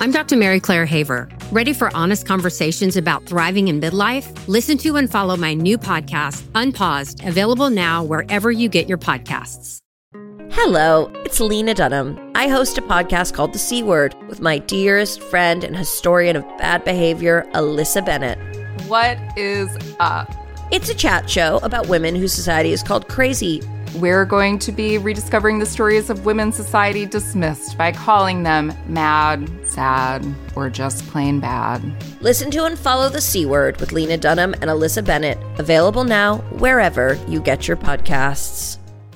I'm Dr. Mary Claire Haver. Ready for honest conversations about thriving in midlife? Listen to and follow my new podcast, Unpaused, available now wherever you get your podcasts. Hello, it's Lena Dunham. I host a podcast called The C Word with my dearest friend and historian of bad behavior, Alyssa Bennett. What is up? It's a chat show about women whose society is called crazy. We're going to be rediscovering the stories of women's society dismissed by calling them mad, sad, or just plain bad. Listen to and follow The C Word with Lena Dunham and Alyssa Bennett. Available now wherever you get your podcasts.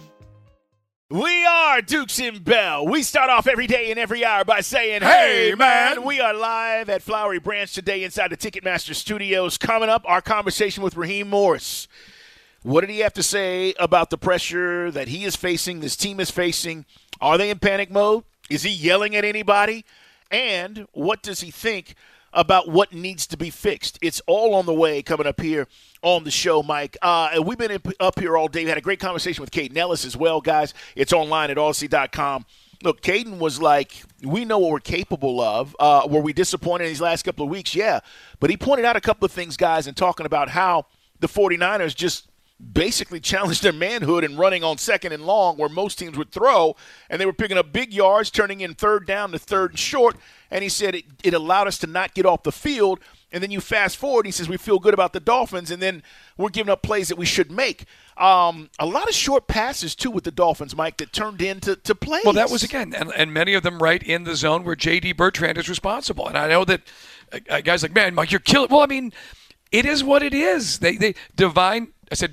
We are Dukes and Bell. We start off every day and every hour by saying, hey, man. We are live at Flowery Branch today inside the Ticketmaster Studios. Coming up, our conversation with Raheem Morris. What did he have to say about the pressure that he is facing, this team is facing? Are they in panic mode? Is he yelling at anybody? And what does he think about what needs to be fixed? It's all on the way coming up here on the show, Mike. We've been up here all day. We had a great conversation with Caden Ellis as well, guys. It's online at Audacy.com. Look, Caden was like, we know what we're capable of. Were we disappointed in these last couple of weeks? Yeah. But he pointed out a couple of things, guys, and talking about how the 49ers just basically challenged their manhood and running on second and long where most teams would throw, and they were picking up big yards, turning in third down to third and short, and he said it allowed us to not get off the field. And then you fast forward, he says we feel good about the Dolphins, and then we're giving up plays that we should make. A lot of short passes, too, with the Dolphins, Mike, that turned into plays. Well, that was, again, and many of them right in the zone where J.D. Bertrand is responsible. And I know that guys like, man, Mike, you're killing. Well, I mean, it is what it is. Divine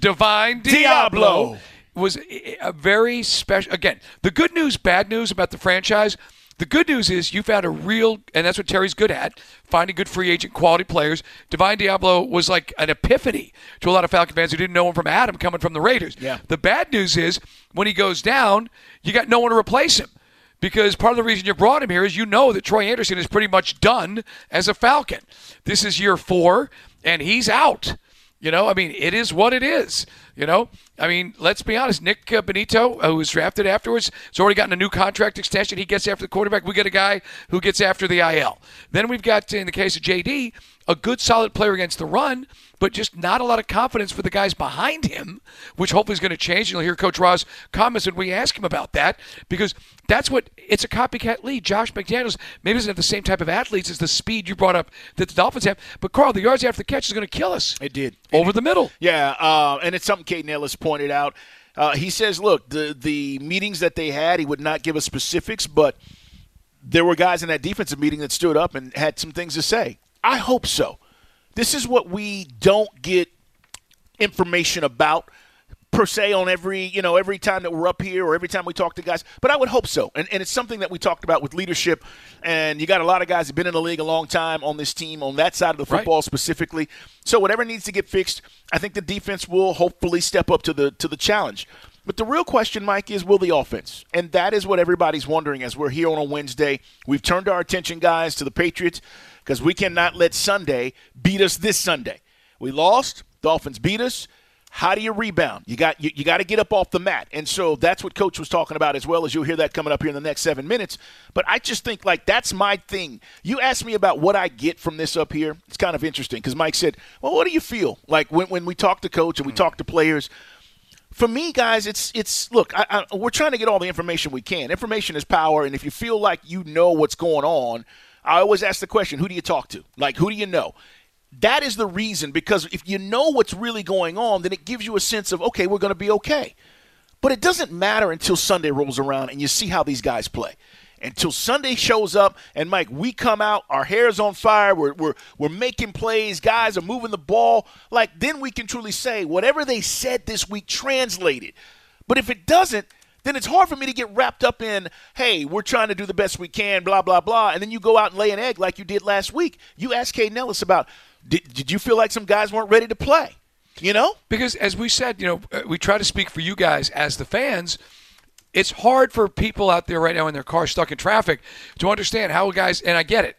Diablo was a very special. Again, the good news, bad news about the franchise. The good news is you found a real, and that's what Terry's good at, finding good free agent quality players. Divine Diablo was like an epiphany to a lot of Falcon fans who didn't know him from Adam coming from the Raiders. Yeah. The bad news is when he goes down, you got no one to replace him. Because part of the reason you brought him here is you know that Troy Anderson is pretty much done as a Falcon. This is year 4, and he's out. You know, I mean, it is what it is. You know, I mean, let's be honest. Nick Benito, who was drafted afterwards, has already gotten a new contract extension. He gets after the quarterback. We get a guy who gets after the IL. Then we've got, in the case of JD, a good, solid player against the run, but just not a lot of confidence for the guys behind him, which hopefully is going to change. You'll hear Coach Ross comments when we ask him about that, because that's what it's a copycat league. Josh McDaniels maybe doesn't have the same type of athletes as the speed you brought up that the Dolphins have, but Carl, the yards after the catch is going to kill us. It did. Over the middle. Yeah, and it's something Caden Ellis pointed out. He says, look, the meetings that they had, he would not give us specifics, but there were guys in that defensive meeting that stood up and had some things to say. I hope so. This is what we don't get information about per se on every time that we're up here or every time we talk to guys. But I would hope so. And it's something that we talked about with leadership. And you got a lot of guys that have been in the league a long time on this team, on that side of the football specifically. So whatever needs to get fixed, I think the defense will hopefully step up to the challenge. But the real question, Mike, is will the offense? And that is what everybody's wondering as we're here on a Wednesday. We've turned our attention, guys, to the Patriots because we cannot let Sunday beat us this Sunday. We lost. Dolphins beat us. How do you rebound? You got to get up off the mat. And so that's what Coach was talking about as well, as you'll hear that coming up here in the next 7 minutes. But I just think, like, that's my thing. You asked me about what I get from this up here. It's kind of interesting because Mike said, well, what do you feel? Like when we talk to Coach and we talk to players, for me, guys, it's look, we're trying to get all the information we can. Information is power, and if you feel like you know what's going on, I always ask the question, who do you talk to? Like, who do you know? That is the reason, because if you know what's really going on, then it gives you a sense of, okay, we're going to be okay. But it doesn't matter until Sunday rolls around and you see how these guys play. Until Sunday shows up, and, Mike, we come out, our hair's on fire, we're making plays, guys are moving the ball, like, then we can truly say whatever they said this week translated. But if it doesn't, then it's hard for me to get wrapped up in, hey, we're trying to do the best we can, blah, blah, blah, and then you go out and lay an egg like you did last week. You asked Caden Ellis about, did you feel like some guys weren't ready to play, you know? Because as we said, we try to speak for you guys as the fans. It's hard for people out there right now in their car stuck in traffic to understand how guys, and I get it.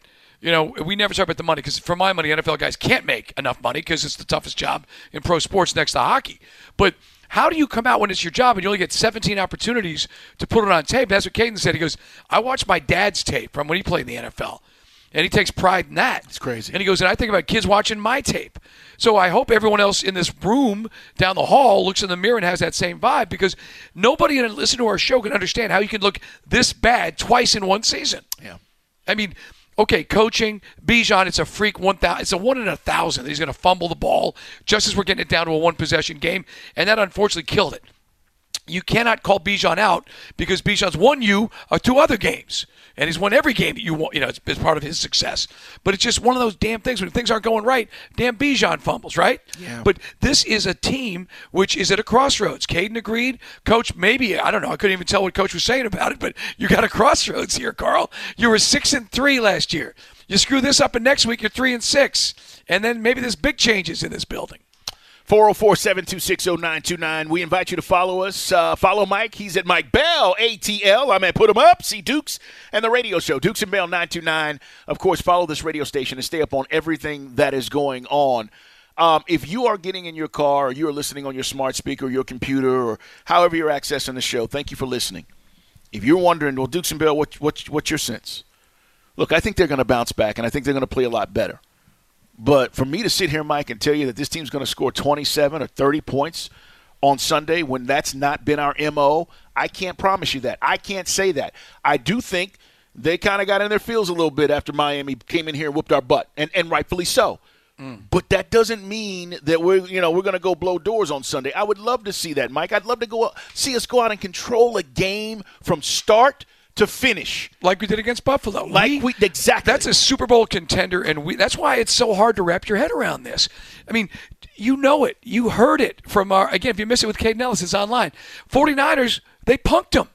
We never talk about the money because for my money, NFL guys can't make enough money because it's the toughest job in pro sports next to hockey. But how do you come out when it's your job and you only get 17 opportunities to put it on tape? That's what Caden said. He goes, I watched my dad's tape from when he played in the NFL. And he takes pride in that. It's crazy. And he goes, and I think about kids watching my tape. So I hope everyone else in this room down the hall looks in the mirror and has that same vibe, because nobody that listen to our show can understand how you can look this bad twice in one season. Yeah. I mean, okay, coaching, Bijan, it's a freak 1,000. It's a 1 in 1,000 that he's going to fumble the ball just as we're getting it down to a one-possession game, and that unfortunately killed it. You cannot call Bijan out because Bijan's won you 2 other games. And he's won every game that you want. It's part of his success. But it's just one of those damn things when things aren't going right. Damn Bijan fumbles, right? Yeah. But this is a team which is at a crossroads. Caden agreed. Coach, maybe, I don't know. I couldn't even tell what Coach was saying about it. But you got a crossroads here, Carl. You were 6-3 last year. You screw this up, and next week you're 3-6. And then maybe there's big changes in this building. 404-726-0929. We invite you to follow us. Follow Mike. He's at Mike Bell, ATL. I'm at Put 'em Up, see Dukes, and the radio show, Dukes and Bell 929. Of course, follow this radio station and stay up on everything that is going on. If you are getting in your car or you are listening on your smart speaker or your computer or however you're accessing the show, thank you for listening. If you're wondering, well, Dukes and Bell, what's your sense? Look, I think they're going to bounce back, and I think they're going to play a lot better. But for me to sit here, Mike, and tell you that this team's going to score 27 or 30 points on Sunday when that's not been our MO, I can't promise you that. I can't say that. I do think they kind of got in their feels a little bit after Miami came in here and whooped our butt, and rightfully so. But that doesn't mean that we're going to go blow doors on Sunday. I would love to see that, Mike. I'd love to see us go out and control a game from start to finish, like we did against Buffalo. Exactly. That's a Super Bowl contender, and that's why it's so hard to wrap your head around this. I mean, you know it. You heard it from again, if you miss it with Caden Ellis, it's online. 49ers, they punked them.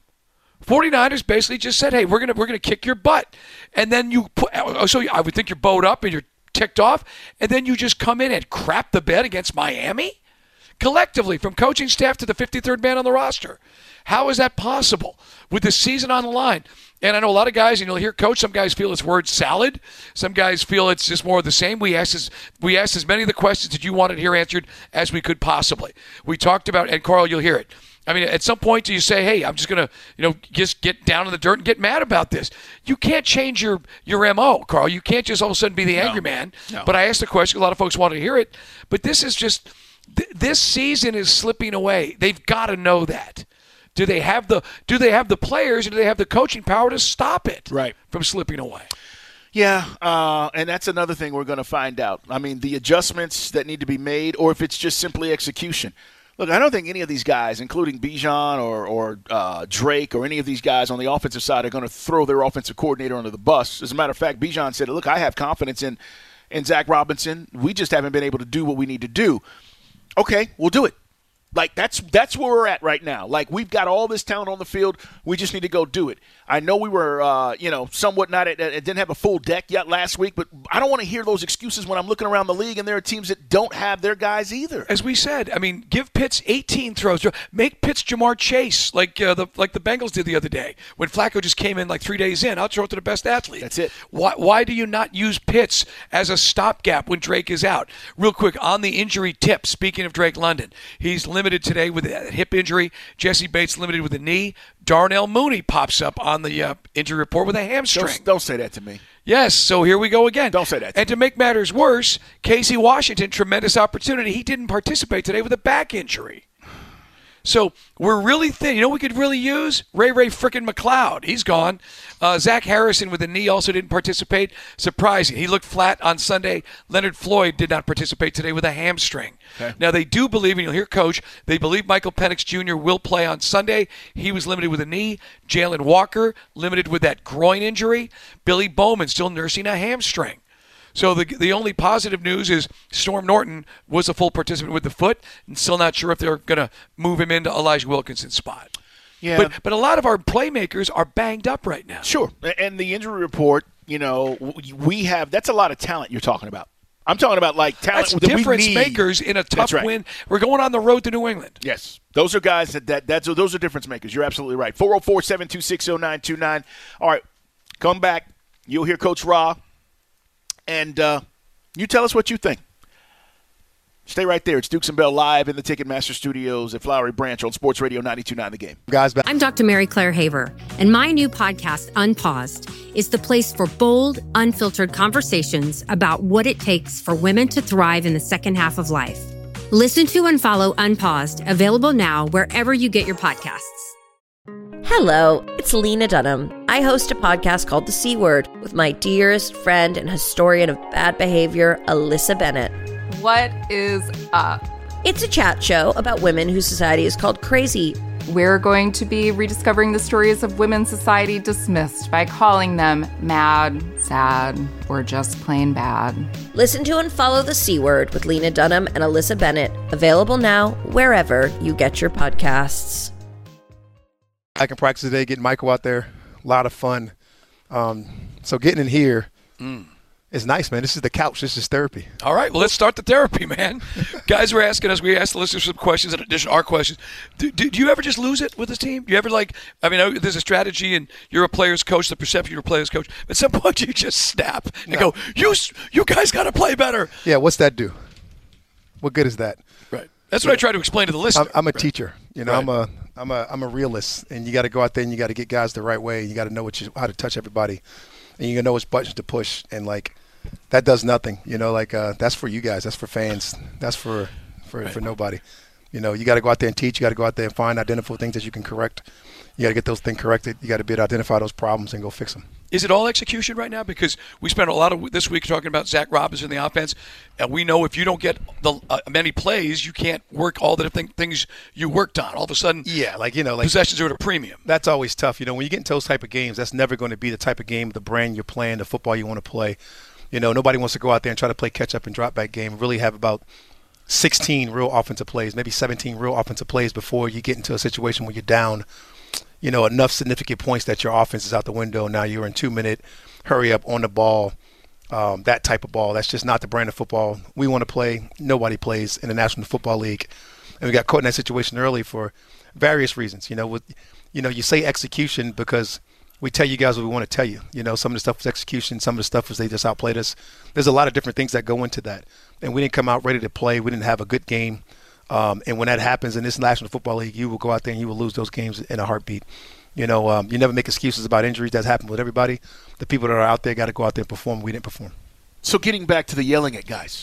49ers basically just said, hey, we're gonna kick your butt. And then so I would think you're bowed up and you're ticked off, and then you just come in and crap the bed against Miami? Collectively, from coaching staff to the 53rd man on the roster. How is that possible with the season on the line? And I know a lot of guys, and you'll hear Coach, some guys feel it's word salad. Some guys feel it's just more of the same. We asked as many of the questions that you wanted to hear answered as we could possibly. We talked about, and Carl, you'll hear it. I mean, at some point do you say, hey, I'm just going to, just get down in the dirt and get mad about this. You can't change your MO, Carl. You can't just all of a sudden be the angry man. No. But I asked the question. A lot of folks wanted to hear it. But this is just, this season is slipping away. They've got to know that. Do they have the players and do they have the coaching power to stop it from slipping away? Yeah, and that's another thing we're going to find out. I mean, the adjustments that need to be made, or if it's just simply execution. Look, I don't think any of these guys, including Bijan or Drake or any of these guys on the offensive side, are going to throw their offensive coordinator under the bus. As a matter of fact, Bijan said, look, I have confidence in Zach Robinson. We just haven't been able to do what we need to do. Okay, we'll do it. Like, that's where we're at right now. Like, we've got all this talent on the field. We just need to go do it. I know we were, somewhat not – didn't have a full deck yet last week, but I don't want to hear those excuses when I'm looking around the league and there are teams that don't have their guys either. As we said, I mean, give Pitts 18 throws. Make Pitts Jamar Chase like the Bengals did the other day when Flacco just came in like 3 days in. I'll throw it to the best athlete. That's it. Why do you not use Pitts as a stopgap when Drake is out? Real quick, on the injury tip, speaking of Drake London, he's limited today with a hip injury. Jesse Bates limited with a knee. Darnell Mooney pops up on the injury report with a hamstring. Don't say that to me. Yes, so here we go again. Don't say that to me. And to make matters worse, Casey Washington, tremendous opportunity. He didn't participate today with a back injury. So we're really thin. You know what we could really use? Ray frickin' McLeod. He's gone. Zach Harrison with a knee also didn't participate. Surprising. He looked flat on Sunday. Leonard Floyd did not participate today with a hamstring. Okay. Now they do believe, and you'll hear Coach, they believe Michael Penix Jr. will play on Sunday. He was limited with a knee. Jalen Walker limited with that groin injury. Billy Bowman still nursing a hamstring. So the only positive news is Storm Norton was a full participant with the foot, and still not sure if they're going to move him into Elijah Wilkinson's spot. Yeah. But a lot of our playmakers are banged up right now. Sure. And the injury report, we have – that's a lot of talent you're talking about. I'm talking about like talent that's that difference we need. Makers in a tough win. We're going on the road to New England. Yes. Those are guys those are difference makers. You're absolutely right. 404-726-0929. All right. Come back. You'll hear Coach Ra. And you tell us what you think. Stay right there. It's Dukes and Bell live in the Ticketmaster Studios at Flowery Branch on Sports Radio 92.9 The Game. Guys, I'm Dr. Mary Claire Haver, and my new podcast, Unpaused, is the place for bold, unfiltered conversations about what it takes for women to thrive in the second half of life. Listen to and follow Unpaused, available now wherever you get your podcasts. Hello, it's Lena Dunham. I host a podcast called The C Word with my dearest friend and historian of bad behavior, Alyssa Bennett. What is up? It's a chat show about women whose society is called crazy. We're going to be rediscovering the stories of women society dismissed by calling them mad, sad, or just plain bad. Listen to and follow The C Word with Lena Dunham and Alyssa Bennett. Available now wherever you get your podcasts. I can practice today, getting Michael out there. A lot of fun. So getting in here is nice, man. This is the couch. This is therapy. All right, well, let's start the therapy, man. Guys were asking us, we asked the listeners some questions in addition to our questions. Do you ever just lose it with this team? Do you ever there's a strategy and you're a player's coach, the perception you're a player's coach. At some point you just snap and go, you guys got to play better. Yeah, what's that do? What good is that? Right. That's what I try to explain to the listener. I'm a teacher. You know, right. I'm a realist, and you got to go out there and you got to get guys the right way. You got to know how to touch everybody, and you got to know which buttons to push. And that does nothing. You know, that's for you guys. That's for fans. That's for nobody. You know, you got to go out there and teach. You got to go out there and identify things that you can correct. You got to get those things corrected. You got to be able to identify those problems and go fix them. Is it all execution right now? Because we spent a lot of this week talking about Zach Robinson in the offense, and we know if you don't get the many plays, you can't work all the different things you worked on. All of a sudden, possessions are at a premium. That's always tough. You know, when you get into those type of games, that's never going to be the type of game, the brand you're playing, the football you want to play. You know, nobody wants to go out there and try to play catch-up and drop-back game. Really have about 16 real offensive plays, maybe 17 real offensive plays before you get into a situation where you're down, you know, enough significant points that your offense is out the window. Now you're in 2-minute hurry up on the ball, that type of ball. That's just not the brand of football we want to play. Nobody plays in the National Football League. And we got caught in that situation early for various reasons. You say execution because we tell you guys what we want to tell you. You know, some of the stuff was execution. Some of the stuff was they just outplayed us. There's a lot of different things that go into that. And we didn't come out ready to play. We didn't have a good game. And when that happens in this National Football League, you will go out there and you will lose those games in a heartbeat. You know, you never make excuses about injuries. That's happened with everybody. The people that are out there got to go out there and perform. We didn't perform. So getting back to the yelling at guys,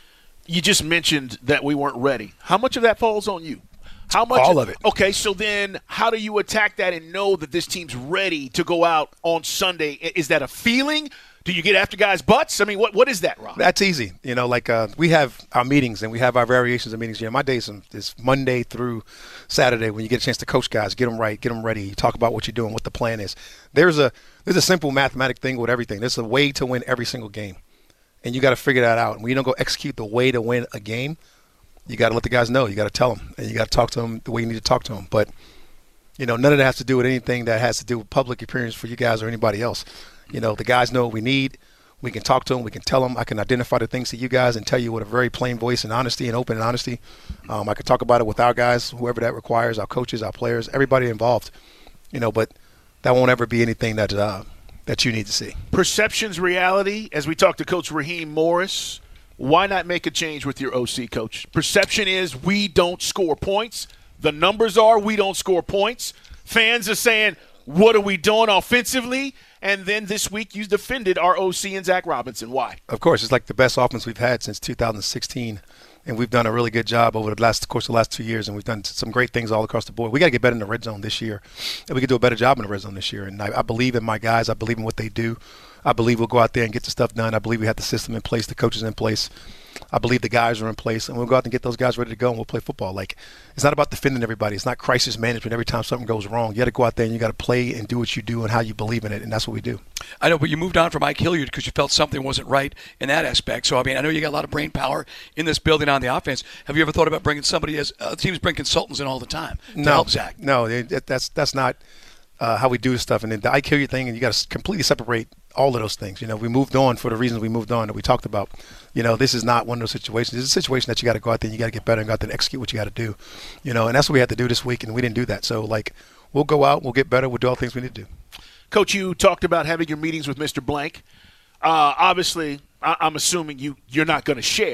you just mentioned that we weren't ready. How much of that falls on you? How much? All of it. Okay, so then how do you attack that and know that this team's ready to go out on Sunday? Is that a feeling? Do you get after guys' butts? I mean, what is that, Rob? That's easy. You know, we have our meetings and we have our variations of meetings. You know, my days is Monday through Saturday when you get a chance to coach guys, get them right, get them ready. You talk about what you're doing, what the plan is. There's a simple mathematic thing with everything. There's a way to win every single game, and you got to figure that out. And when you don't go execute the way to win a game, you got to let the guys know. You got to tell them, and you got to talk to them the way you need to talk to them. But, you know, none of that has to do with anything that has to do with public appearance for you guys or anybody else. You know, the guys know what we need. We can talk to them. We can tell them. I can identify the things to you guys and tell you with a very plain voice and honesty and open and honesty. I can talk about it with our guys, whoever that requires, our coaches, our players, everybody involved. You know, but that won't ever be anything that you need to see. Perception's reality. As we talked to Coach Raheem Morris, why not make a change with your OC, Coach? Perception is we don't score points. The numbers are we don't score points. Fans are saying, what are we doing offensively? And then this week you defended our OC and Zach Robinson. Why? Of course, it's like the best offense we've had since 2016. And we've done a really good job over the last 2 years, and we've done some great things all across the board. We got to get better in the red zone this year, and we can do a better job in the red zone this year. And I believe in my guys. I believe in what they do. I believe we'll go out there and get the stuff done. I believe we have the system in place, the coaches in place. I believe the guys are in place, and we'll go out and get those guys ready to go, and we'll play football. It's not about defending everybody. It's not crisis management every time something goes wrong. You got to go out there and you got to play and do what you do and how you believe in it, and that's what we do. I know, but you moved on from Mike Hilliard because you felt something wasn't right in that aspect. So, I mean, I know you got a lot of brain power in this building on the offense. Have you ever thought about bringing somebody as teams bring consultants in all the time to help Zach? No, that's not how we do stuff. And then the Ike Hilliard thing, and you got to completely separate all of those things. You know, we moved on for the reasons we moved on that we talked about. You know, this is not one of those situations. This is a situation that you got to go out there and you got to get better and go out there and execute what you got to do. You know, and that's what we had to do this week, and we didn't do that. So, we'll go out, we'll get better, we'll do all the things we need to do. Coach, you talked about having your meetings with Mr. Blank. Obviously, I'm assuming you're not going to share,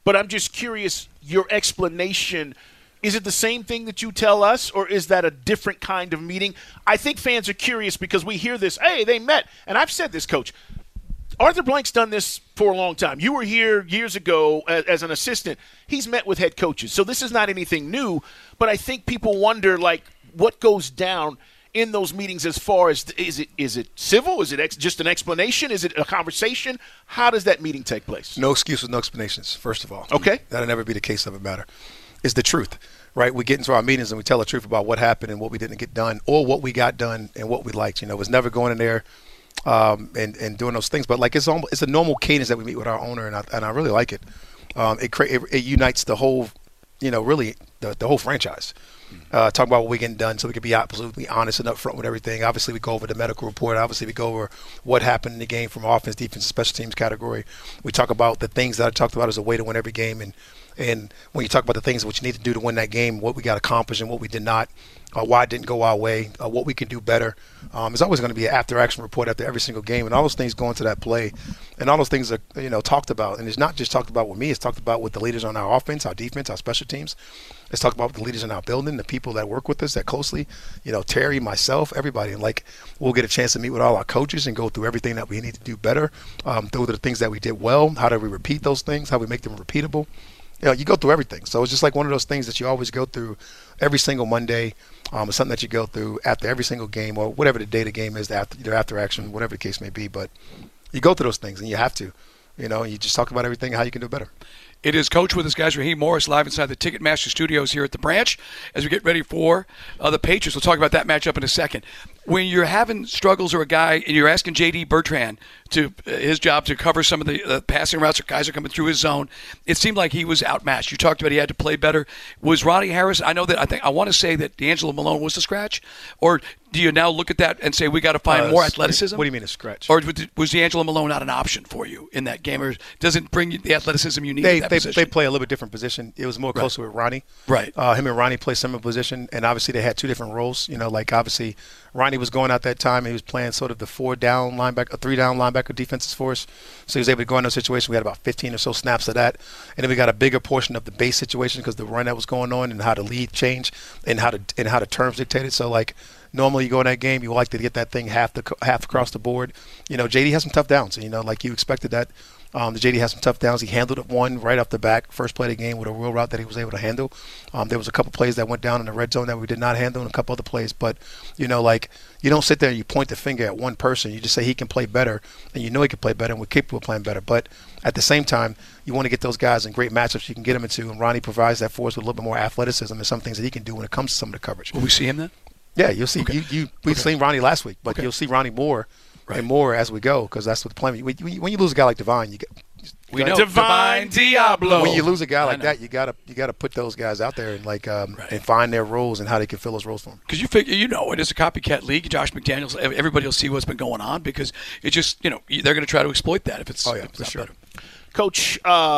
but I'm just curious, your explanation, is it the same thing that you tell us, or is that a different kind of meeting? I think fans are curious because we hear this, hey, they met. And I've said this, Coach. Arthur Blank's done this for a long time. You were here years ago as an assistant. He's met with head coaches. So this is not anything new, but I think people wonder, like, what goes down in those meetings as far as is it civil? Is it just an explanation? Is it a conversation? How does that meeting take place? No excuses, no explanations, first of all. Okay. That'll never be the case of a matter. It's the truth, right? We get into our meetings and we tell the truth about what happened and what we didn't get done, or what we got done and what we liked. It was never going in there and doing those things. But like it's a normal cadence that we meet with our owner, and I really like it. It unites the whole, really the whole franchise. Talk about what we're getting done so we can be absolutely honest and upfront with everything. Obviously, we go over the medical report. Obviously, we go over what happened in the game from offense, defense, and special teams category. We talk about the things that I talked about as a way to win every game. And when you talk about the things what you need to do to win that game, what we got accomplished and what we did not, why it didn't go our way, what we can do better. There's always going to be an after-action report after every single game, and all those things go into that play. And all those things are, talked about. And it's not just talked about with me. It's talked about with the leaders on our offense, our defense, our special teams. It's talked about with the leaders in our building, the people that work with us that closely, Terry, myself, everybody. And, we'll get a chance to meet with all our coaches and go through everything that we need to do better, through the things that we did well, how do we repeat those things, how we make them repeatable. You go through everything. So it's just like one of those things that you always go through every single Monday. It's something that you go through after every single game, or whatever the day of the game is, after action, whatever the case may be. But you go through those things, and you have to. You just talk about everything, how you can do better. It is Coach with us, guys. Raheem Morris live inside the Ticketmaster studios here at the Branch as we get ready for the Patriots. We'll talk about that matchup in a second. When you're having struggles or a guy and you're asking J.D. Bertrand to his job to cover some of the passing routes or guys are coming through his zone, it seemed like he was outmatched. You talked about he had to play better. Was Ronnie Harris? I want to say that D'Angelo Malone was the scratch, or do you now look at that and say we got to find more athleticism? What do you mean a scratch? Or was D'Angelo Malone not an option for you in that game, or doesn't bring you the athleticism you need in that position? They play a little bit different position. It was more closer with Ronnie. Right. Him and Ronnie play similar position, and obviously they had two different roles. Obviously Ronnie was going out that time. He was playing sort of the 4-down linebacker, 3-down linebacker defenses for us. So he was able to go in those situations. We had about 15 or so snaps of that. And then we got a bigger portion of the base situation because the run that was going on and how the lead changed and how the terms dictated. So, normally you go in that game, you like to get that thing half across the board. JD has some tough downs. You expected that. The JD has some tough downs. He handled it one right off the back, first play of the game with a real route that he was able to handle. There was a couple plays that went down in the red zone that we did not handle and a couple other plays. But, you don't sit there and you point the finger at one person. You just say he can play better, and he can play better, and we're capable of playing better. But at the same time, you want to get those guys in great matchups you can get them into, and Ronnie provides that for us with a little bit more athleticism and some things that he can do when it comes to some of the coverage. Will we see him then? Yeah, you'll see. Okay. We've seen Ronnie last week, but you'll see Ronnie more and more as we go because that's what the plan. When you lose a guy like Divine, we know Divine Diablo. When you lose a guy like that, you gotta put those guys out there and and find their roles and how they can fill those roles for them. Because you figure, it is a copycat league. Josh McDaniels, everybody will see what's been going on because it just, they're going to try to exploit that if it's. Oh yeah, for sure. Better. Coach,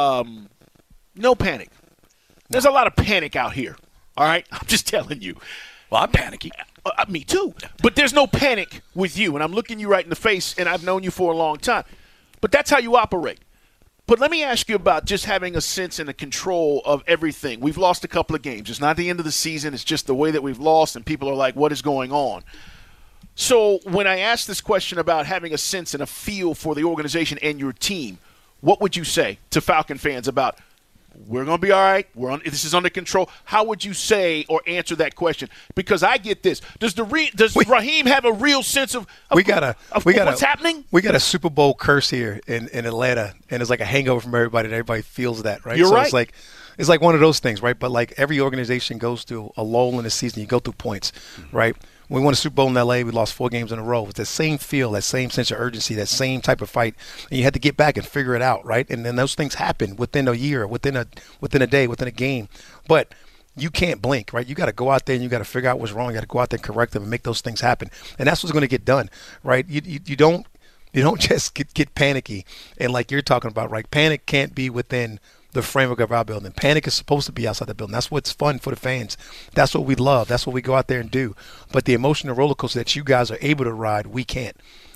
no panic. There's a lot of panic out here. All right, I'm just telling you. Well, I'm panicky. Me too. But there's no panic with you, and I'm looking you right in the face, and I've known you for a long time. But that's how you operate. But let me ask you about just having a sense and a control of everything. We've lost a couple of games. It's not the end of the season. It's just the way that we've lost, and people are like, what is going on? So when I ask this question about having a sense and a feel for the organization and your team, what would you say to Falcon fans about we're going to be all right, this is under control? How would you say or answer that question? Because I get this. Does Raheem have a real sense of what's happening? We got a Super Bowl curse here in Atlanta, and it's like a hangover from everybody, and everybody feels that, right? You're right. It's like one of those things, right? But every organization goes through a lull in the season. You go through points, right? When we won a Super Bowl in L.A., we lost 4 games in a row. It's that same feel, that same sense of urgency, that same type of fight. And you had to get back and figure it out, right? And then those things happen within a year, within a day, within a game. But you can't blink, right? You got to go out there and you got to figure out what's wrong. You got to go out there and correct them and make those things happen. And that's what's going to get done, right? You don't just get panicky. And like you're talking about, right? Panic can't be within the framework of our building. Panic is supposed to be outside the building. That's what's fun for the fans. That's what we love. That's what we go out there and do. But the emotional roller coaster that you guys are able to ride, we can't.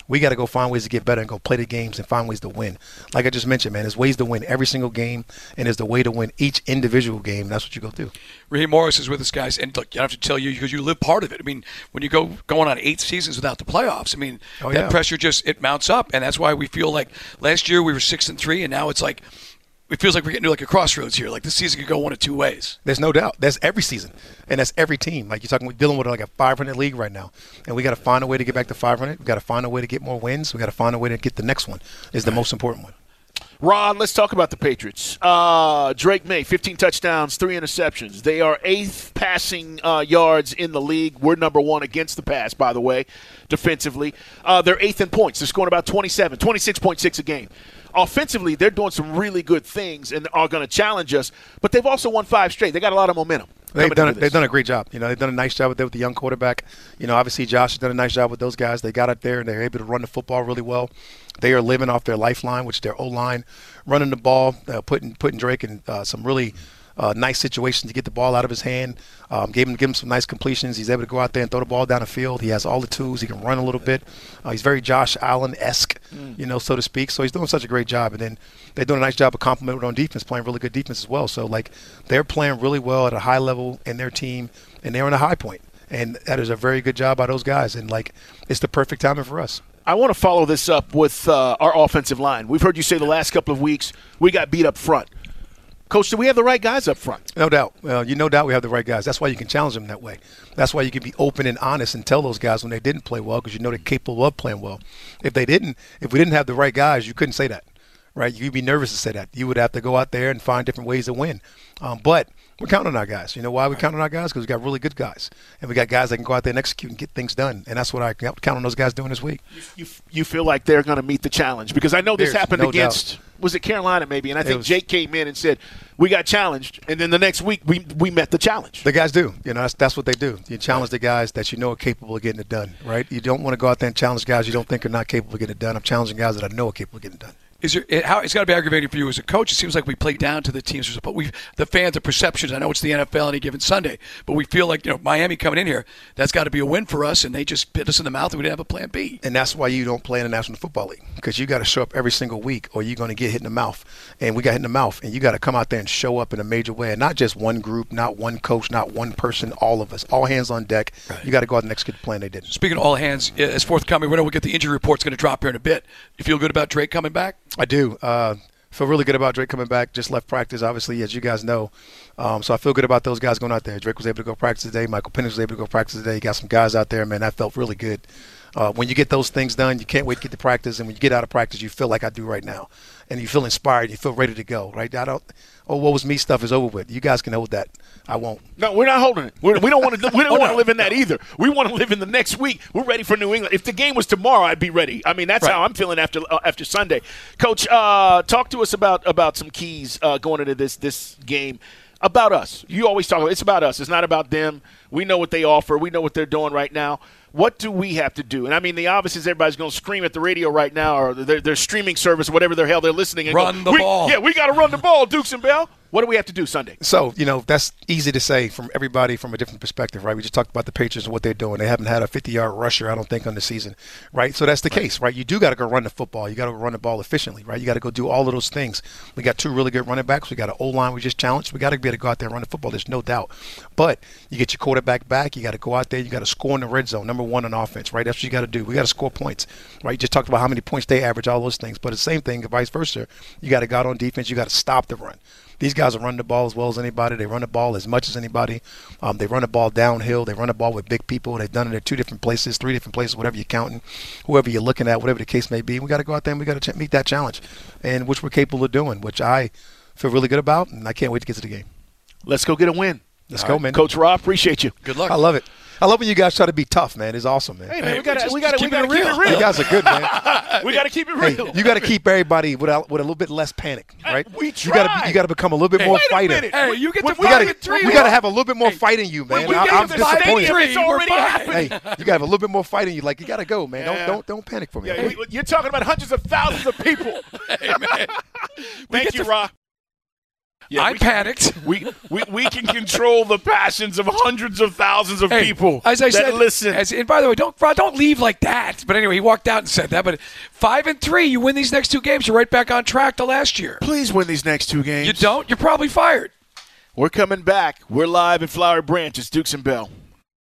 We got to go find ways to get better and go play the games and find ways to win. Like I just mentioned, man, there's ways to win every single game, and there's the way to win each individual game. And that's what you go do. Raheem Morris is with us, guys, and look, I don't have to tell you because you live part of it. I mean, when you going on 8 seasons without the playoffs, I mean, that pressure it mounts up, and that's why we feel like last year we were 6-3, and now it's like it feels like we're getting to like a crossroads here. Like this season could go one of two ways. There's no doubt. That's every season, and that's every team. Like we're dealing with like a 500 league right now, and we got to find a way to get back to 500. We got to find a way to get more wins. We got to find a way to get the next one. Is the most important one. Ron, let's talk about the Patriots. Drake May, 15 touchdowns, 3 interceptions. They are 8th passing yards in the league. We're number 1 against the pass, by the way, defensively. They're 8th in points. They're scoring about 26.6 a game. Offensively, they're doing some really good things and are going to challenge us, but they've also won 5 straight. They got a lot of momentum. They've done a great job. They've done a nice job with the young quarterback. Obviously Josh has done a nice job with those guys. They got up there and they're able to run the football really well. They are living off their lifeline, which is their O-line, running the ball, putting Drake in some really nice situations to get the ball out of his hand. Give him some nice completions. He's able to go out there and throw the ball down the field. He has all the tools. He can run a little bit. He's very Josh Allen-esque, so to speak. So he's doing such a great job. And then they're doing a nice job of complementing on defense, playing really good defense as well. So, they're playing really well at a high level in their team, and they're on a high point. And that is a very good job by those guys. And, it's the perfect timing for us. I want to follow this up with our offensive line. We've heard you say the last couple of weeks we got beat up front. Coach, do we have the right guys up front? No doubt. No doubt we have the right guys. That's why you can challenge them that way. That's why you can be open and honest and tell those guys when they didn't play well because they're capable of playing well. If we didn't have the right guys, you couldn't say that, right? You'd be nervous to say that. You would have to go out there and find different ways to win. But we're counting on our guys. You know why we count on our guys? Because we got really good guys. And we got guys that can go out there and execute and get things done. And that's what I count on those guys doing this week. You feel like they're going to meet the challenge? Because I know this happened against – was it Carolina maybe? And I think Jake came in and said, we got challenged. And then the next week we met the challenge. The guys do. That's what they do. You challenge the guys that you know are capable of getting it done, right? You don't want to go out there and challenge guys you don't think are not capable of getting it done. I'm challenging guys that I know are capable of getting it done. It's got to be aggravating for you as a coach. It seems like we play down to the teams, but the fans, the perceptions. I know it's the NFL any given Sunday, but we feel like Miami coming in here. That's got to be a win for us, and they just bit us in the mouth, and we didn't have a plan B. And that's why you don't play in the National Football League because you got to show up every single week, or you're going to get hit in the mouth. And we got hit in the mouth, and you got to come out there and show up in a major way, and not just one group, not one coach, not one person, all of us, all hands on deck. Right. You got to go out and execute the plan they did. Speaking of all hands, as forthcoming, we know we'll get the injury report's going to drop here in a bit. You feel good about Drake coming back? I do. Feel really good about Drake coming back. Just left practice, obviously, as you guys know. So I feel good about those guys going out there. Drake was able to go practice today. Michael Penix was able to go practice today. You got some guys out there, man. That felt really good. When you get those things done, you can't wait to get to practice. And when you get out of practice, you feel like I do right now. And you feel inspired. You feel ready to go, right? What was me stuff is over with. You guys can hold that. I won't. No, we're not holding it. We don't want to. We don't want to live in that either. We want to live in the next week. We're ready for New England. If the game was tomorrow, I'd be ready. I mean, that's how I'm feeling after Sunday. Coach, talk to us about some keys going into this game. About us. You always talk about it's about us. It's not about them. We know what they offer. We know what they're doing right now. What do we have to do? And I mean, the obvious is everybody's going to scream at the radio right now or their streaming service, whatever the hell they're listening. And run the ball. Yeah, we got to run the ball, Dukes and Bell. What do we have to do Sunday? So, that's easy to say from everybody from a different perspective, right? We just talked about the Patriots and what they're doing. They haven't had a 50-yard rusher, I don't think, on the season, right? So that's the case, right? You do got to go run the football. You got to run the ball efficiently, right? You got to go do all of those things. We got 2 really good running backs. We got an O-line we just challenged. We got to be able to go out there and run the football. There's no doubt. But you get your quarterback back. You got to go out there. You got to score in the red zone, number 1 on offense, right? That's what you got to do. We got to score points, right? You just talked about how many points they average, all those things. But the same thing, vice versa. You got to go out on defense. You got to stop the run. These guys will run the ball as well as anybody. They run the ball as much as anybody. They run the ball downhill. They run the ball with big people. They've done it at 2 different places, 3 different places, whatever you're counting, whoever you're looking at, whatever the case may be. We got to go out there and we got to meet that challenge, and which we're capable of doing, which I feel really good about, and I can't wait to get to the game. Let's go get a win. Let's go, man. Coach Rob, appreciate you. Good luck. I love it. I love when you guys try to be tough, man. It's awesome, man. Hey, man, we got to keep it real. You guys are good, man. We got to keep it real. Hey, you got to keep everybody with a little bit less panic, right? We try. You got to become a little bit more fighter. Hey, you get to 5-3. We got to have a little bit more fight in you, man. I'm disappointed. It's already happened. Hey, you got to have a little bit more fight in you. Like, you got to go, man. Yeah. Don't panic for me. Yeah, you're talking about hundreds of thousands of people. Hey, man. Thank you, Rob. Yeah, I panicked. We can control the passions of hundreds of thousands of people as I that said, listen. And by the way, don't leave like that. But anyway, he walked out and said that. But 5-3, you win these next 2 games, you're right back on track to last year. Please win these next 2 games. You don't, you're probably fired. We're coming back. We're live at Flowery Branch. It's Dukes and Bell.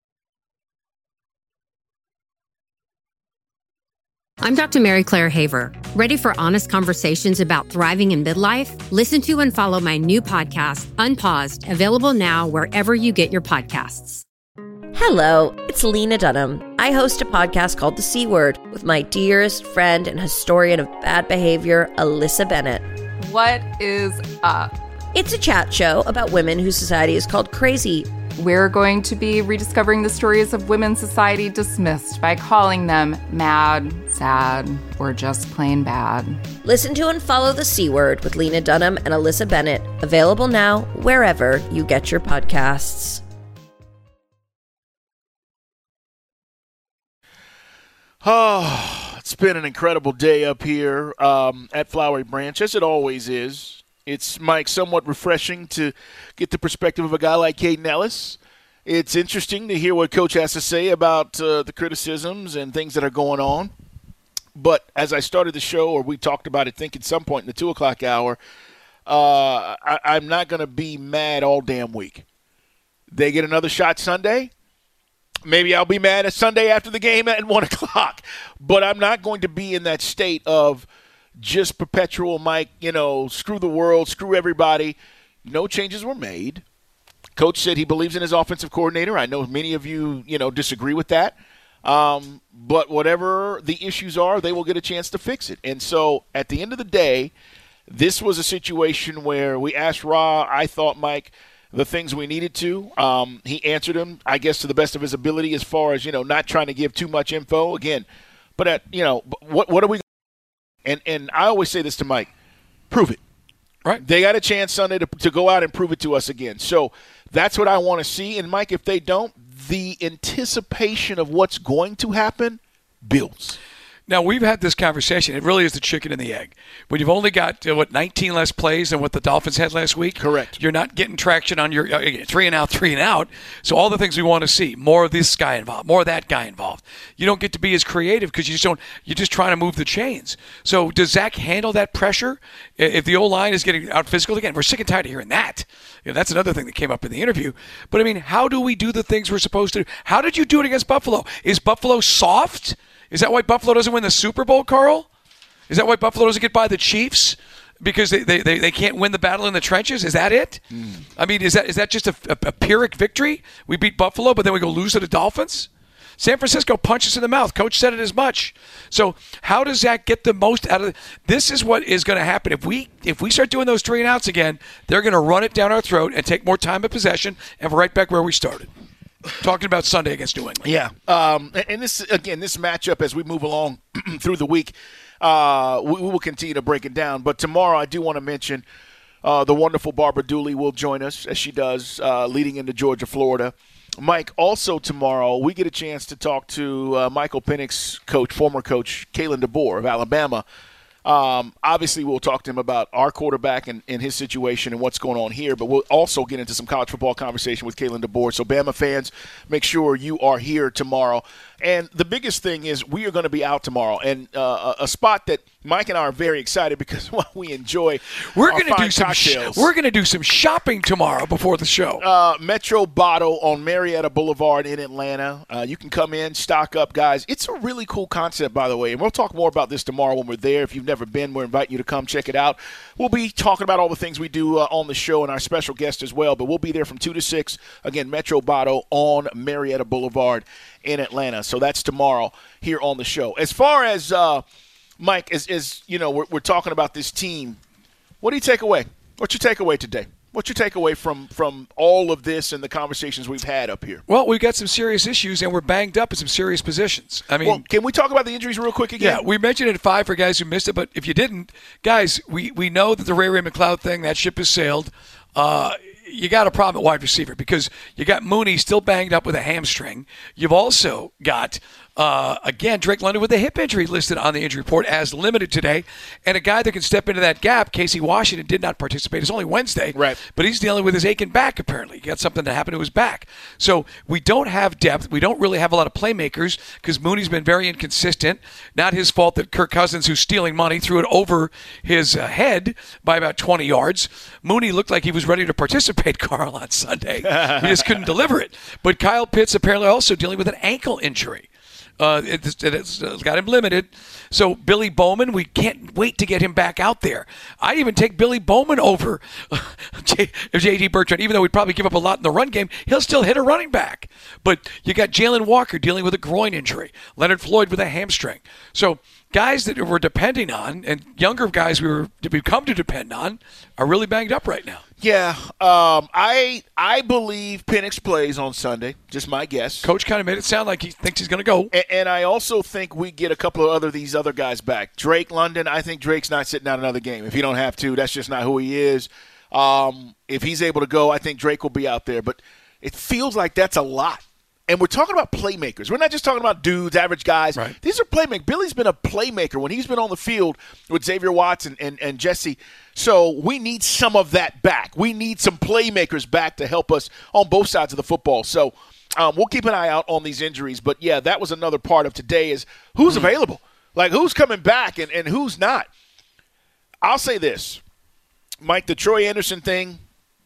I'm Dr. Mary Claire Haver. Ready for honest conversations about thriving in midlife? Listen to and follow my new podcast, Unpaused, available now wherever you get your podcasts. Hello, it's Lena Dunham. I host a podcast called The C Word with my dearest friend and historian of bad behavior, Alyssa Bennett. What is up? It's a chat show about women whose society is called crazy. We're going to be rediscovering the stories of women society dismissed by calling them mad, sad, or just plain bad. Listen to and follow The C Word with Lena Dunham and Alyssa Bennett. Available now wherever you get your podcasts. Oh, it's been an incredible day up here at Flowery Branch, as it always is. It's, Mike, somewhat refreshing to get the perspective of a guy like Kaden Elliss. It's interesting to hear what Coach has to say about the criticisms and things that are going on. But as I started the show, or we talked about it, I think at some point in the 2 o'clock hour, I'm not going to be mad all damn week. They get another shot Sunday. Maybe I'll be mad at Sunday after the game at 1 o'clock. But I'm not going to be in that state of just perpetual, Mike, screw the world, screw everybody. No changes were made. Coach said he believes in his offensive coordinator. I know many of you, disagree with that. But whatever the issues are, they will get a chance to fix it. And so at the end of the day, this was a situation where we asked Ra, I thought, Mike, the things we needed to. He answered them, I guess, to the best of his ability as far as, not trying to give too much info. Again, but what are we? And I always say this to Mike, prove it. Right. They got a chance Sunday to go out and prove it to us again. So that's what I want to see. And, Mike, if they don't, the anticipation of what's going to happen builds. Now, we've had this conversation. It really is the chicken and the egg. When you've only got, 19 less plays than what the Dolphins had last week? Correct. You're not getting traction on your 3 and out. So all the things we want to see, more of this guy involved, more of that guy involved. You don't get to be as creative because you're just trying to move the chains. So does Zach handle that pressure if the O-line is getting out physical? Again, we're sick and tired of hearing that. That's another thing that came up in the interview. But, how do we do the things we're supposed to do? How did you do it against Buffalo? Is Buffalo soft? Is that why Buffalo doesn't win the Super Bowl, Carl? Is that why Buffalo doesn't get by the Chiefs? Because they can't win the battle in the trenches? Is that it? Is that just a Pyrrhic victory? We beat Buffalo, but then we go lose to the Dolphins? San Francisco punched us in the mouth. Coach said it as much. So how does Zach get the most out of it? This is what is going to happen. If we start doing those 3 and outs again, they're going to run it down our throat and take more time of possession, and we're right back where we started. Talking about Sunday against New England. Yeah. And this matchup as we move along through the week, we will continue to break it down. But tomorrow I do want to mention the wonderful Barbara Dooley will join us, as she does, leading into Georgia, Florida. Mike, also tomorrow we get a chance to talk to Michael Penix's coach, former coach, Kalen DeBoer of Alabama. Obviously, we'll talk to him about our quarterback and his situation and what's going on here, but we'll also get into some college football conversation with Kalen DeBoer. So, Bama fans, make sure you are here tomorrow. And the biggest thing is we are going to be out tomorrow, and a spot that Mike and I are very excited because we enjoy. We're going to do some shopping tomorrow before the show. Metro Bottle on Marietta Boulevard in Atlanta. You can come in, stock up, guys. It's a really cool concept, by the way, and we'll talk more about this tomorrow when we're there. If you've never been, we'll invite you to come check it out. We'll be talking about all the things we do on the show and our special guest as well, but we'll be there from 2 to 6. Again, Metro Bottle on Marietta Boulevard in Atlanta. So that's tomorrow here on the show. As far as Mike, as you know, we're talking about this team. What do you take away? What's your takeaway today? What's your takeaway from all of this and the conversations we've had up here? Well, we've got some serious issues, and we're banged up in some serious positions. Well, can we talk about the injuries real quick again? Yeah, we mentioned it at 5 for guys who missed it, but if you didn't, guys, we know that the Ray McCloud thing, that ship has sailed. You got a problem at wide receiver because you got Mooney still banged up with a hamstring. You've also got Again, Drake London with a hip injury listed on the injury report as limited today. And a guy that can step into that gap, Casey Washington, did not participate. It's only Wednesday. Right. But he's dealing with his aching back, apparently. He got something that happened to his back. So we don't have depth. We don't really have a lot of playmakers because Mooney's been very inconsistent. Not his fault that Kirk Cousins, who's stealing money, threw it over his head by about 20 yards. Mooney looked like he was ready to participate, Carl, on Sunday. He just couldn't deliver it. But Kyle Pitts apparently also dealing with an ankle injury. It's got him limited. So Billy Bowman, we can't wait to get him back out there. I'd even take Billy Bowman over J.D. Bertrand, even though we'd probably give up a lot in the run game. He'll still hit a running back. But you got Jalen Walker dealing with a groin injury, Leonard Floyd with a hamstring. So guys that we're depending on and younger guys we've come to depend on are really banged up right now. Yeah, I believe Penix plays on Sunday. Just my guess. Coach kind of made it sound like he thinks he's going to go. And I also think we get a couple of these other guys back. Drake London, I think Drake's not sitting out another game. If he don't have to, that's just not who he is. If he's able to go, I think Drake will be out there. But it feels like that's a lot. And we're talking about playmakers. We're not just talking about dudes, average guys. Right. These are playmakers. Billy's been a playmaker when he's been on the field with Xavier Watts and Jesse. So we need some of that back. We need some playmakers back to help us on both sides of the football. So we'll keep an eye out on these injuries. But, yeah, that was another part of today is who's available. Like, who's coming back and who's not. I'll say this. Mike, the Troy Anderson thing,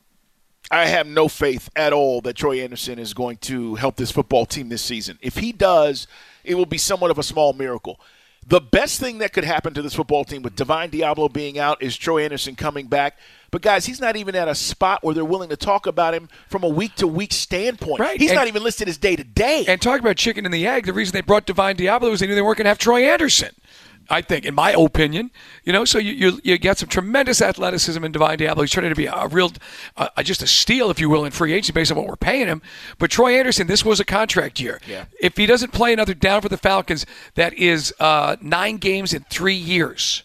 I have no faith at all that Troy Anderson is going to help this football team this season. If he does, it will be somewhat of a small miracle. The best thing that could happen to this football team with Divine Diablo being out is Troy Anderson coming back. But, guys, he's not even at a spot where they're willing to talk about him from a week-to-week standpoint. Right. He's not even listed as day-to-day. And talk about chicken and the egg, the reason they brought Divine Diablo was they knew they weren't going to have Troy Anderson. I think, in my opinion, so you get some tremendous athleticism in Divine Diablo. He's turning to be a real, just a steal, if you will, in free agency based on what we're paying him. But Troy Anderson, this was a contract year. Yeah. If he doesn't play another down for the Falcons, that is 9 games in 3 years.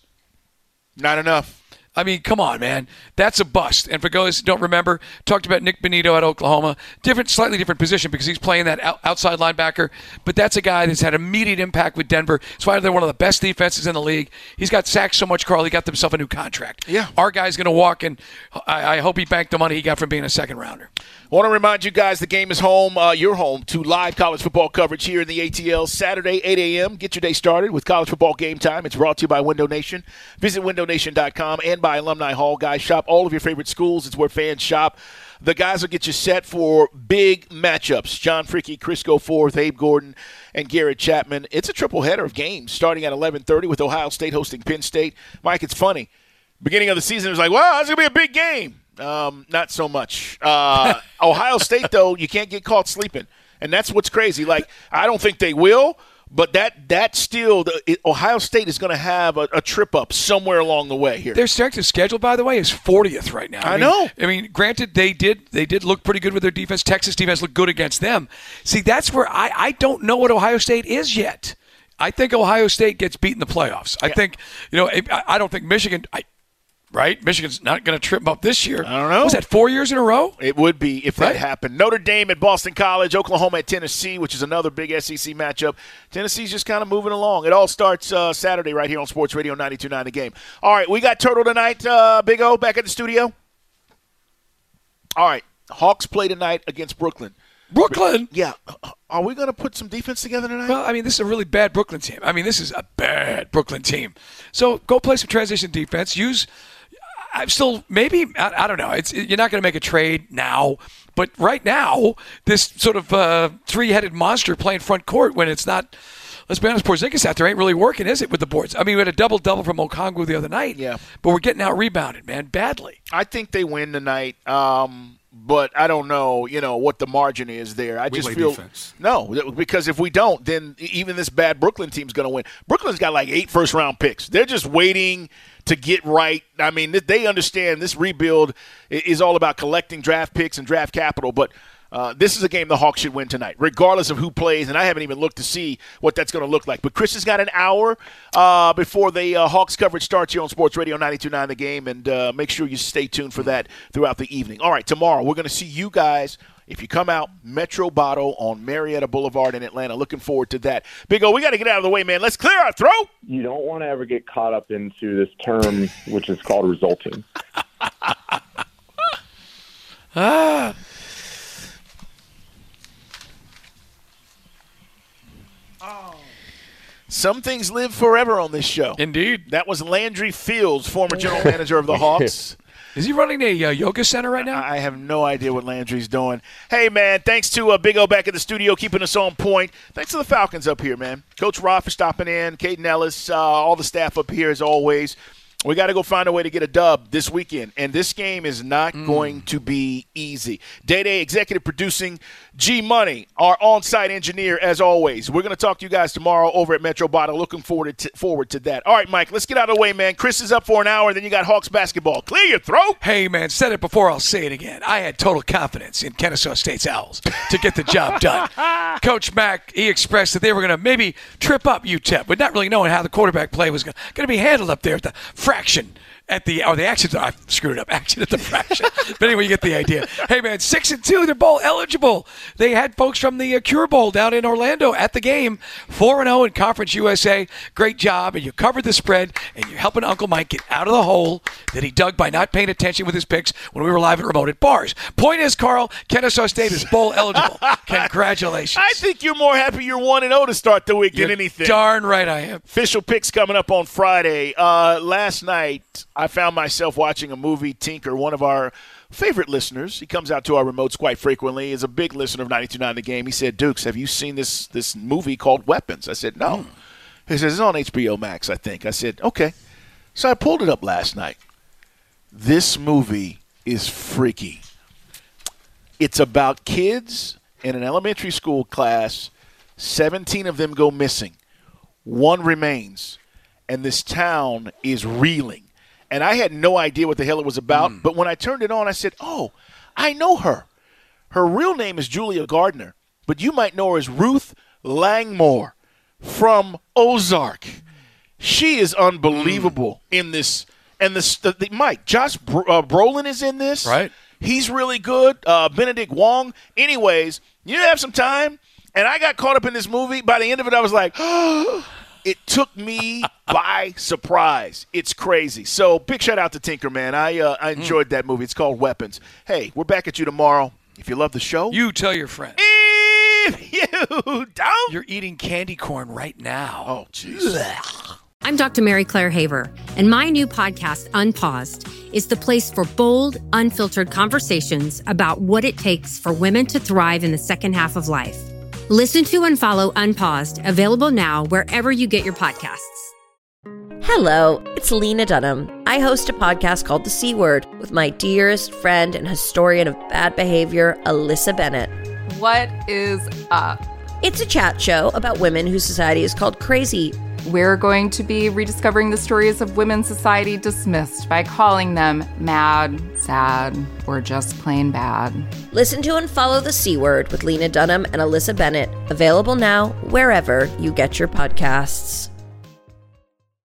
Not enough. I mean, come on, man. That's a bust. And for those who don't remember, talked about Nick Benito at Oklahoma. Slightly different position because he's playing that outside linebacker. But that's a guy that's had immediate impact with Denver. That's why they're one of the best defenses in the league. He's got sacked so much, Carl, he got himself a new contract. Yeah. Our guy's going to walk, and I hope he banked the money he got from being a second-rounder. I want to remind you guys the game is home. You're home to live college football coverage here in the ATL Saturday, 8 a.m. Get your day started with college football game time. It's brought to you by Window Nation. Visit windownation.com and by Alumni Hall. Guys, shop all of your favorite schools. It's where fans shop. The guys will get you set for big matchups. John Fricke, Chris Goforth, Abe Gordon, and Garrett Chapman. It's a triple header of games starting at 11:30 with Ohio State hosting Penn State. Mike, it's funny. Beginning of the season, it was like, wow, it's going to be a big game. Not so much. Ohio State, though, you can't get caught sleeping. And that's what's crazy. Like, I don't think they will, but that still, Ohio State is going to have a trip up somewhere along the way here. Their strength of schedule, by the way, is 40th right now. I know. I mean, granted, they did look pretty good with their defense. Texas defense looked good against them. See, that's where I don't know what Ohio State is yet. I think Ohio State gets beat in the playoffs. I think, I don't think Michigan – right? Michigan's not going to trip them up this year. I don't know. Was that 4 years in a row? It would be if that happened. Notre Dame at Boston College, Oklahoma at Tennessee, which is another big SEC matchup. Tennessee's just kind of moving along. It all starts Saturday right here on Sports Radio 92.9 The Game. All right, we got Turtle tonight, Big O, back at the studio. All right, Hawks play tonight against Brooklyn. Brooklyn? Yeah. Are we going to put some defense together tonight? Well, I mean, this is a really bad Brooklyn team. This is a bad Brooklyn team. So go play some transition defense. I'm still maybe I don't know. You're not going to make a trade now, but right now this sort of three-headed monster playing front court when it's not. Let's be honest, Porzingis out there ain't really working, is it, with the boards? I mean, we had a double-double from Okongwu the other night. Yeah, but we're getting out-rebounded, man, badly. I think they win tonight, but I don't know, what the margin is there. I just feel defense. No, because if we don't, then even this bad Brooklyn team's going to win. Brooklyn's got like 8 first-round picks. They're just waiting to get right. I mean, they understand this rebuild is all about collecting draft picks and draft capital, but this is a game the Hawks should win tonight, regardless of who plays, and I haven't even looked to see what that's going to look like. But Chris has got an hour before the Hawks coverage starts here on Sports Radio 92.9 The Game, and make sure you stay tuned for that throughout the evening. All right, tomorrow we're going to see you guys If you come out, Metro Bottle on Marietta Boulevard in Atlanta. Looking forward to that. Big O, we got to get out of the way, man. Let's clear our throat. You don't want to ever get caught up into this term, which is called resulting. Some things live forever on this show. Indeed. That was Landry Fields, former general manager of the Hawks. Is he running a yoga center right now? I have no idea what Landry's doing. Hey, man, thanks to Big O back in the studio keeping us on point. Thanks to the Falcons up here, man. Coach Roth for stopping in, Caden Ellis, all the staff up here as always. We got to go find a way to get a dub this weekend, and this game is not going to be easy. Day-Day executive producing, G-Money, our on-site engineer, as always. We're going to talk to you guys tomorrow over at Metro Bottle. Looking forward to that. All right, Mike, let's get out of the way, man. Chris is up for an hour, and then you got Hawks basketball. Clear your throat. Hey, man, said it before, I'll say it again. I had total confidence in Kennesaw State's Owls to get the job done. Coach Mack, he expressed that they were going to maybe trip up UTEP, but not really knowing how the quarterback play was going to be handled up there at the fraction at the action. I screwed it up. Action at the fraction. But anyway, you get the idea. Hey, man, 6-2. They're bowl eligible. They had folks from the Cure Bowl down in Orlando at the game. 4-0 in Conference USA. Great job. And you covered the spread, and you're helping Uncle Mike get out of the hole that he dug by not paying attention with his picks when we were live and remote at bars. Point is, Carl, Kennesaw State is bowl eligible. Congratulations. I think you're more happy you're 1-0 to start the week than anything. Darn right I am. Official picks coming up on Friday. Last night, I found myself watching a movie. Tinker, one of our favorite listeners, he comes out to our remotes quite frequently, is a big listener of 92.9 The Game. He said, Dukes, have you seen this movie called Weapons? I said, no. He says, it's on HBO Max, I think. I said, okay. So I pulled it up last night. This movie is freaky. It's about kids in an elementary school class. 17 of them go missing. One remains. And this town is reeling. And I had no idea what the hell it was about. But when I turned it on, I said, oh, I know her. Her real name is Julia Gardner. But you might know her as Ruth Langmore from Ozark. She is unbelievable in this. And Mike, Josh Brolin is in this. Right. He's really good. Benedict Wong. Anyways, you have some time. And I got caught up in this movie. By the end of it, I was like, it took me by surprise. It's crazy. So big shout out to Tinker, man. I enjoyed that movie. It's called Weapons. Hey, we're back at you tomorrow. If you love the show, you tell your friends. If you don't, you're eating candy corn right now. Oh, jeez. I'm Dr. Mary Claire Haver, and my new podcast, Unpaused, is the place for bold, unfiltered conversations about what it takes for women to thrive in the second half of life. Listen to and follow Unpaused, available now wherever you get your podcasts. Hello, it's Lena Dunham. I host a podcast called The C Word with my dearest friend and historian of bad behavior, Alyssa Bennett. What is up? It's a chat show about women whose society is called crazy. We're going to be rediscovering the stories of women society dismissed by calling them mad, sad, or just plain bad. Listen to and follow The C Word with Lena Dunham and Alyssa Bennett. Available now wherever you get your podcasts.